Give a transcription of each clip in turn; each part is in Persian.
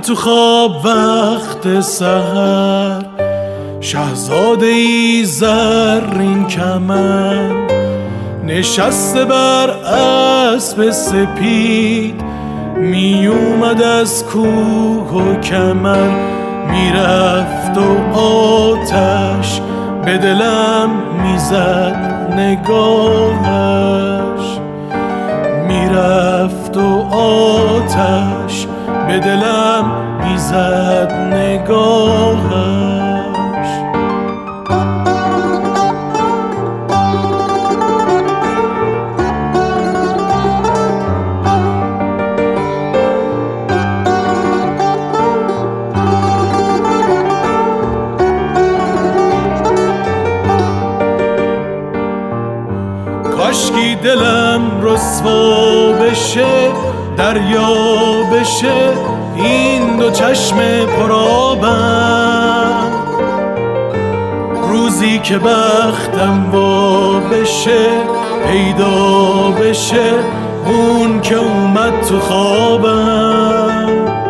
تو خواب وقت سحر، شهزاده ای زرین کمند، نشسته بر اسب سپید، می اومد از کوه و کمر، میرفت و آتش به دلم میزد نگاهش، میرفت و آتش به دلم میزد نگاهش. کاشکی دلم رسوا بشه، دریا بشه این دو چشم پرآبم، روزی که بختم وا بشه، پیدا بشه اون که اومد تو خوابم.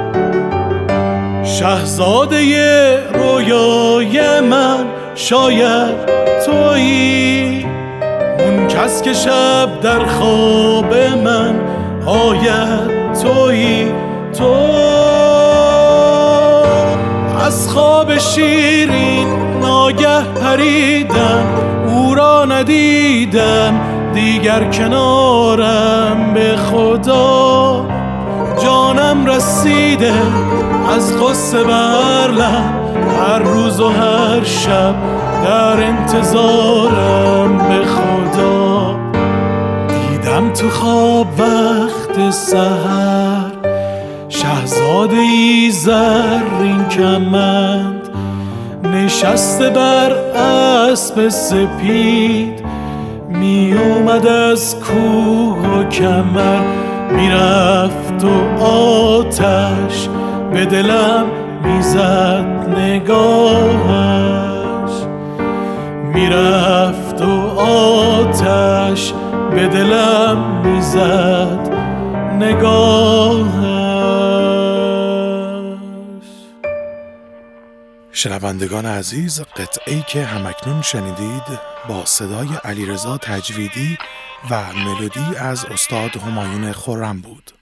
شهزاده رویای من شاید تویی، اون کس که شب در خواب من آید تویی. تو از خواب شیرین ناگه پریدم، او را ندیدم دیگر کنارم، به خدا جانم رسیده از غصه بر لب، هر روز و هر شب در انتظارم، به خدا دیدم تو خواب وقت سحر، شهزاده ای زرین کمند، نشسته بر اسب سپید، می اومد از کوه و کمر، میرفت و آتش به دلم میزد نگاهش، میرفت و آتش به دلم میزد نگاهش. شنوندگان عزیز، قطعه‌ای که همکنون شنیدید با صدای علیرضا تجویدی و ملودی از استاد همایون خرم بود.